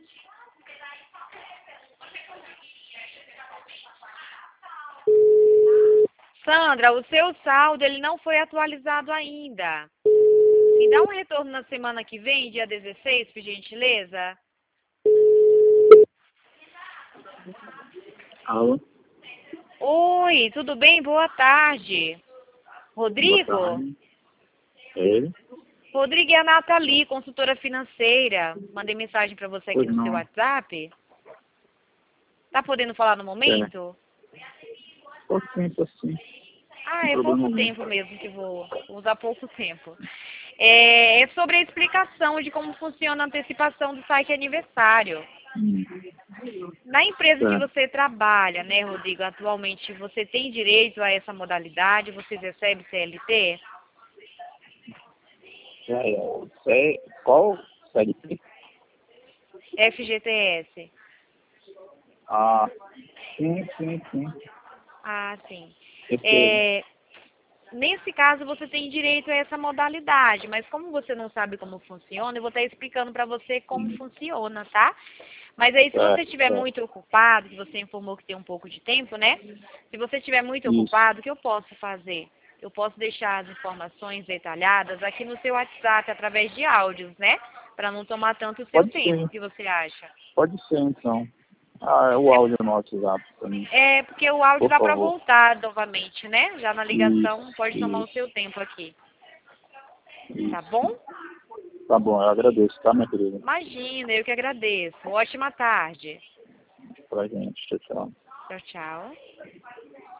Sandra, o seu saldo ele não foi atualizado ainda. Me dá um retorno na semana que vem, dia 16, por gentileza? Alô? Oi, tudo bem? Boa tarde. Rodrigo? Boa tarde. Ele? Rodrigo é a Nathalie, consultora financeira. Mandei mensagem para você aqui Pois no seu não. WhatsApp. Tá podendo falar no momento? Tô sim. Ah, Sem é problema pouco algum. tempo mesmo que vou usar pouco tempo. É sobre a explicação de como funciona a antecipação do saque aniversário. Hum. Na empresa que Certo. você trabalha, né, Rodrigo, atualmente você tem direito a essa modalidade? Você recebe CLT? Qual CLT? FGTS? Ah, sim. Ah, sim. Recebo. É, nesse caso, você tem direito a essa modalidade, mas como você não sabe como funciona, eu vou estar explicando para você como funciona, tá? Mas aí, se você estiver Certo. muito ocupado, que você informou que tem um pouco de tempo, né? Se você estiver muito Isso. ocupado, o que eu posso fazer? Eu posso deixar as informações detalhadas aqui no seu WhatsApp através de áudios, né? Para não tomar tanto o seu Pode tempo. O ser. que você acha? Pode ser, então. Ah, é o É, áudio no WhatsApp pra mim. porque o áudio Por dá para favor. voltar novamente, né? Já na ligação pode tomar o Isso. seu tempo aqui. Tá bom? Tá bom, eu agradeço, tá, minha querida? Imagina, eu que agradeço. Ótima tarde. Pra gente. Tchau, tchau. Tchau, tchau.